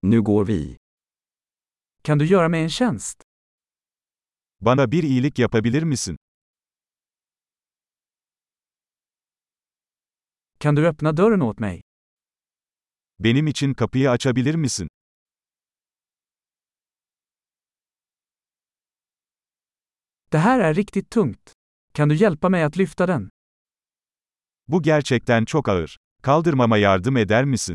Nu går vi. Kan du göra mig en tjänst? Bana bir iyilik yapabilir misin? Kan du öppna dörren åt mig? Benim için kapıyı açabilir misin? Det här är riktigt tungt. Kan du hjälpa mig att lyfta den? Bu gerçekten çok ağır. Kaldırmama yardım eder misin?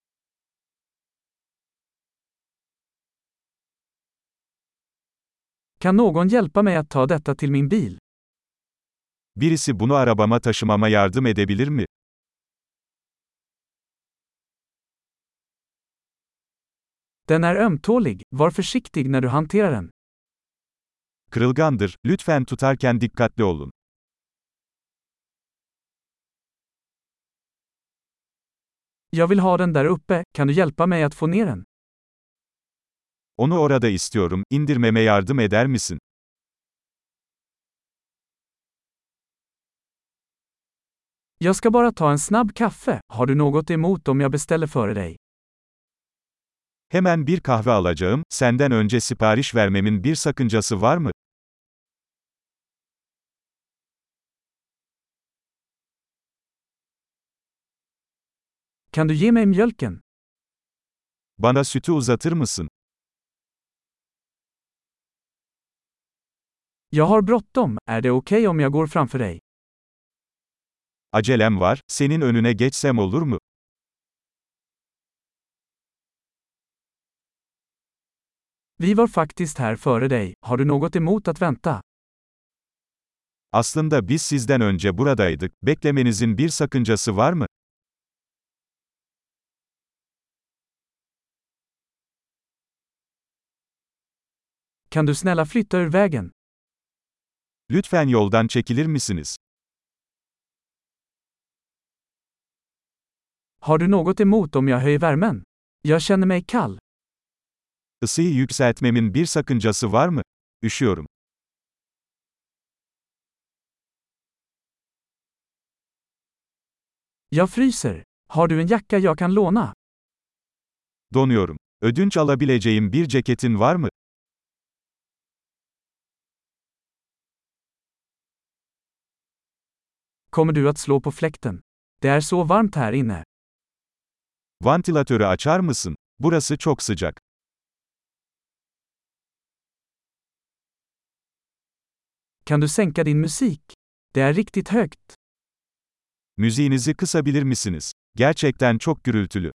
Kan någon hjälpa mig att ta detta till min bil? Birisi bunu arabama taşımama yardım edebilir mi? Den är ömtålig, var försiktig när du hanterar den. Kırılgandır, lütfen tutarken dikkatli olun. Jag vill ha den där uppe, kan du hjälpa mig att få ner den? Onu orada istiyorum, indirmeme yardım eder misin? Jag ska bara ta en snabb kaffe, har du något emot om jag beställer före dig? Hemen bir kahve alacağım, senden önce sipariş vermemin bir sakıncası var mı? Kan du ge mig mjölken? Bana sütü uzatır mısın? Jag har bråttom, är det okej om jag går framför dig? Acelem var, senin önüne geçsem olur mu? Vi var faktiskt här före dig, har du något emot att vänta? Aslında biz sizden önce buradaydık, beklemenizin bir sakıncası var mı? Kan du snälla flytta ur vägen? Lütfen yoldan çekilir misiniz? Har du något emot om jag höjer värmen? Jag känner mig kall. Isıyı yükseltmemin bir sakıncası var mı? Üşüyorum. Jag fryser. Har du en jacka jag kan låna? Donuyorum. Ödünç alabileceğim bir ceketin var mı? Kommer du att slå på fläkten? Det är så varmt här inne. Vantilatörü açar mısın? Burası çok sıcak. Kan du sänka din musik? Det är riktigt högt. Müziğinizi kısabilir misiniz? Gerçekten çok gürültülü.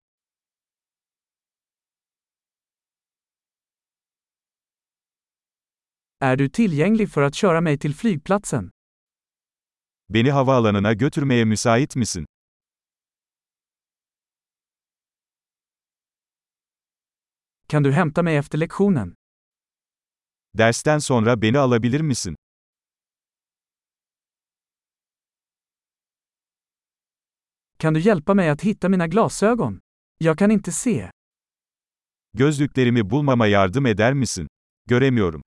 Är du tillgänglig för att köra mig till flygplatsen? Beni havaalanına götürmeye müsait misin? Kan du hämta mig efter lektionen? Dersten sonra beni alabilir misin? Kan du hjälpa mig att hitta mina glasögon? Jag kan inte se. Gözlüklerimi bulmama yardım eder misin? Göremiyorum.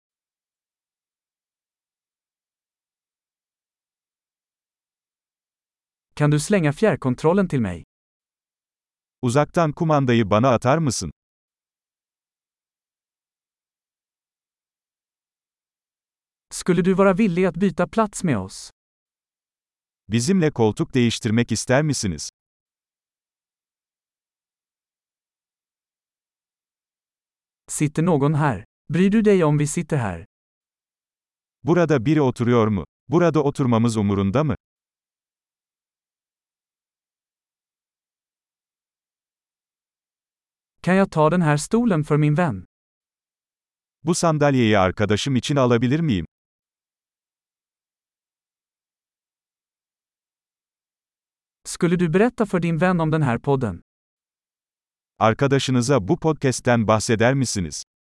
Kan du slänga fjärrkontrollen till mig? Uzaktan kumandayı bana atar mısın? Skulle du vara villig att byta plats med oss? Bizimle koltuk değiştirmek ister misiniz? Sitter någon här? Bryr du dig om vi sitter här? Burada biri oturuyor mu? Burada oturmamız umurunda mı? Kan jag ta den här stolen för min vän? Bu sandalyeyi arkadaşım için alabilir miyim? Skulle du berätta för din vän om den här podden? Arkadaşınıza bu podcast'ten bahseder misiniz?